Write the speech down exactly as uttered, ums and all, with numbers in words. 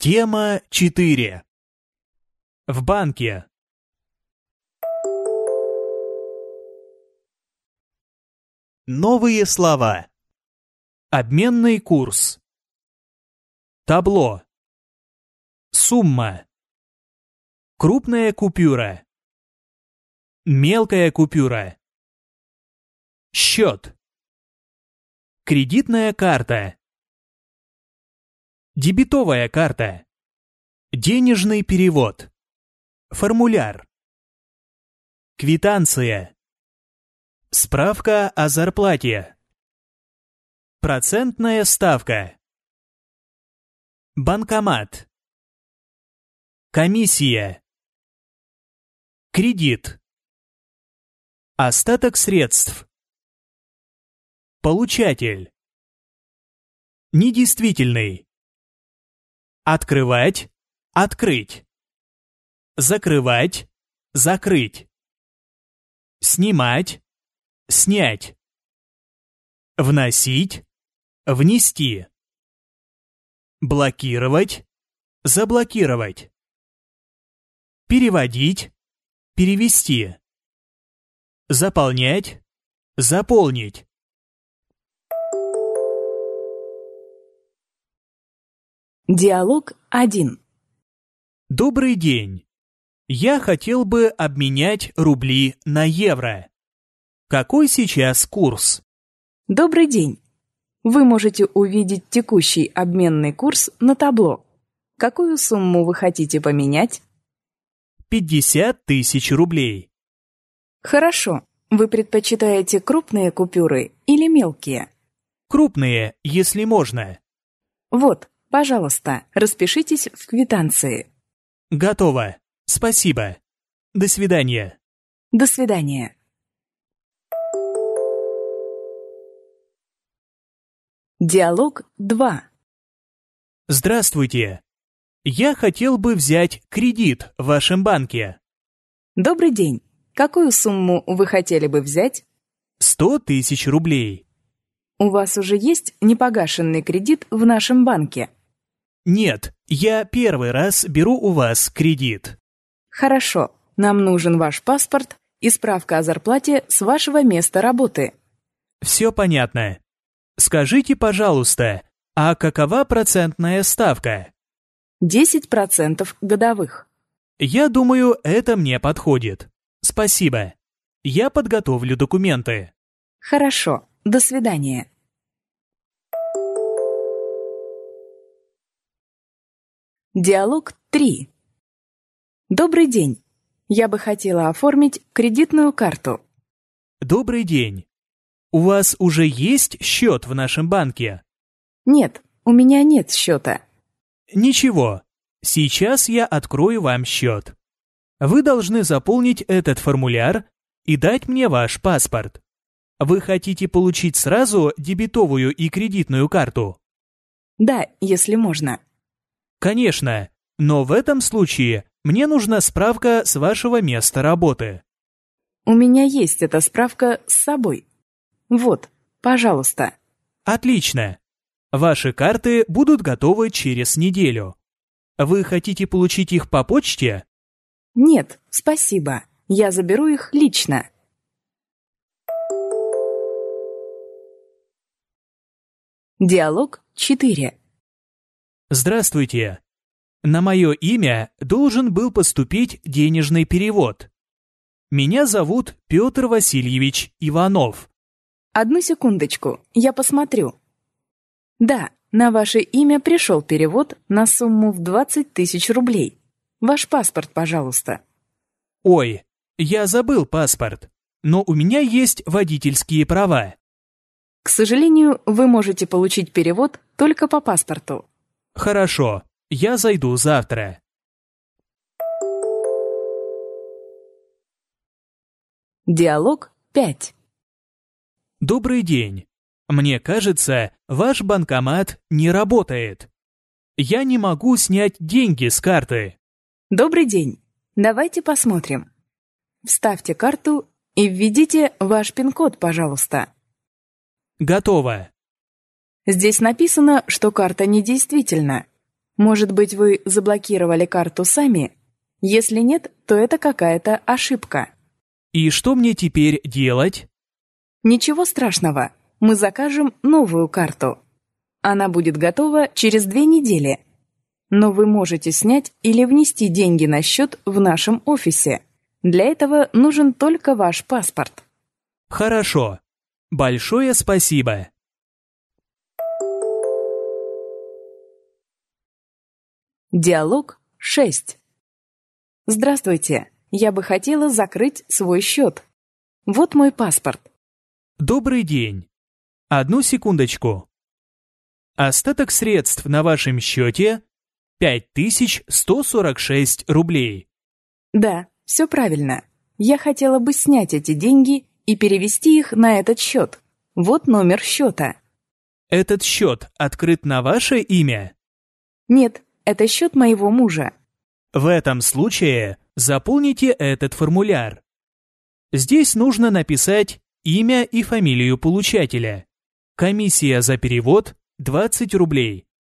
Тема четыре. В банке. Новые слова. Обменный курс. Табло. Сумма. Крупная купюра. Мелкая купюра. Счет. Кредитная карта. Дебетовая карта. Денежный перевод. Формуляр. Квитанция. Справка о зарплате. Процентная ставка. Банкомат. Комиссия. Кредит. Остаток средств. Получатель. Недействительный. Открывать, открыть. Закрывать, закрыть. Снимать, снять. Вносить, внести. Блокировать, заблокировать. Переводить, перевести. Заполнять, заполнить. Диалог один. Добрый день. Я хотел бы обменять рубли на евро. Какой сейчас курс? Добрый день. Вы можете увидеть текущий обменный курс на табло. Какую сумму вы хотите поменять? пятьдесят тысяч рублей. Хорошо. Вы предпочитаете крупные купюры или мелкие? Крупные, если можно. Вот, пожалуйста, распишитесь в квитанции. Готово. Спасибо. До свидания. До свидания. Диалог два. Здравствуйте. Я хотел бы взять кредит в вашем банке. Добрый день. Какую сумму вы хотели бы взять? Сто тысяч рублей. У вас уже есть непогашенный кредит в нашем банке? Нет, я первый раз беру у вас кредит. Хорошо. Нам нужен ваш паспорт и справка о зарплате с вашего места работы. Все понятно. Скажите, пожалуйста, а какова процентная ставка? десять процентов годовых. Я думаю, это мне подходит. Спасибо. Я подготовлю документы. Хорошо. До свидания. Диалог три. Добрый день. Я бы хотела оформить кредитную карту. Добрый день. У вас уже есть счет в нашем банке? Нет, у меня нет счета. Ничего. Сейчас я открою вам счет. Вы должны заполнить этот формуляр и дать мне ваш паспорт. Вы хотите получить сразу дебетовую и кредитную карту? Да, если можно. Конечно, но в этом случае мне нужна справка с вашего места работы. У меня есть эта справка с собой. Вот, пожалуйста. Отлично. Ваши карты будут готовы через неделю. Вы хотите получить их по почте? Нет, спасибо. Я заберу их лично. Диалог четыре. Здравствуйте. На мое имя должен был поступить денежный перевод. Меня зовут Петр Васильевич Иванов. Одну секундочку, я посмотрю. Да, на ваше имя пришел перевод на сумму в двадцать тысяч рублей. Ваш паспорт, пожалуйста. Ой, я забыл паспорт, но у меня есть водительские права. К сожалению, вы можете получить перевод только по паспорту. Хорошо, я зайду завтра. Диалог пять. Добрый день. Мне кажется, ваш банкомат не работает. Я не могу снять деньги с карты. Добрый день. Давайте посмотрим. Вставьте карту и введите ваш пин-код, пожалуйста. Готово. Здесь написано, что карта недействительна. Может быть, вы заблокировали карту сами? Если нет, то это какая-то ошибка. И что мне теперь делать? Ничего страшного, мы закажем новую карту. Она будет готова через две недели. Но вы можете снять или внести деньги на счет в нашем офисе. Для этого нужен только ваш паспорт. Хорошо. Большое спасибо. Диалог шесть. Здравствуйте, я бы хотела закрыть свой счет. Вот мой паспорт. Добрый день. Одну секундочку. Остаток средств на вашем счете пять тысяч сто сорок шесть рублей. Да, все правильно. Я хотела бы снять эти деньги и перевести их на этот счет. Вот номер счета. Этот счет открыт на ваше имя? Нет, это счет моего мужа. В этом случае заполните этот формуляр. Здесь нужно написать имя и фамилию получателя. Комиссия за перевод двадцать рублей.